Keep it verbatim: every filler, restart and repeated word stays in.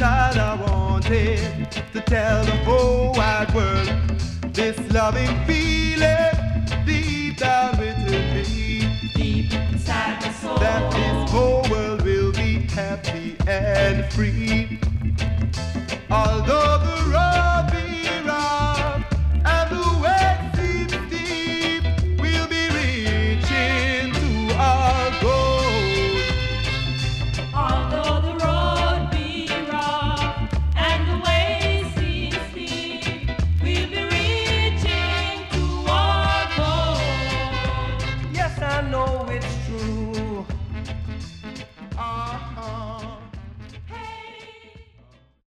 child, I wanted to tell the whole wide world this loving feeling deep down within me, deep inside my soul, that this whole world will be happy and free. Although the road be rough and the way seems steep, we'll be reaching to our goal. although the road be rough and the way seems steep, we'll be reaching to our goal. Yes, I know it's true. Ah.